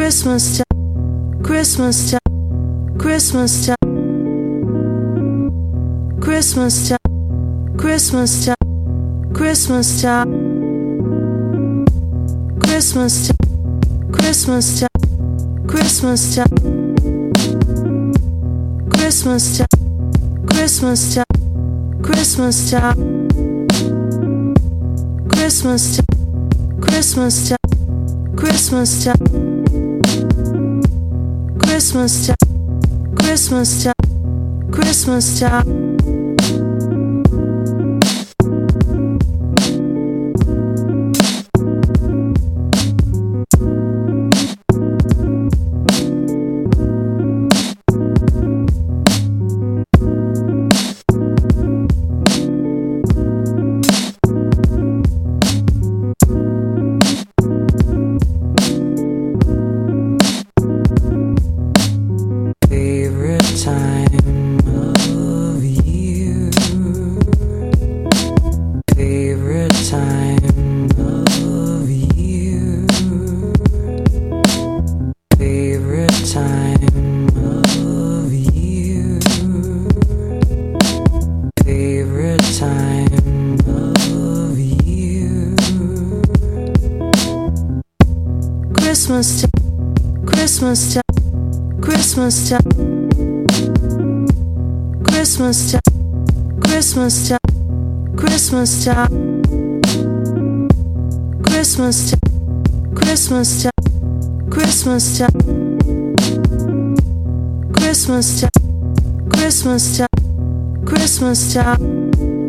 Christmas time, Christmas time, Christmas time, Christmas time, Christmas time, Christmas time, Christmas time, Christmas time, Christmas time, Christmas time, Christmas time, Christmas time, Christmas time, Christmas time, Christmas time, Christmas time, Christmas time, Christmas time. Christmas time, Christmas time, Christmas time, Christmas time, Christmas time, Christmas time, Christmas time, Christmas time, Christmas time, Christmas time, Christmas time, Christmas time.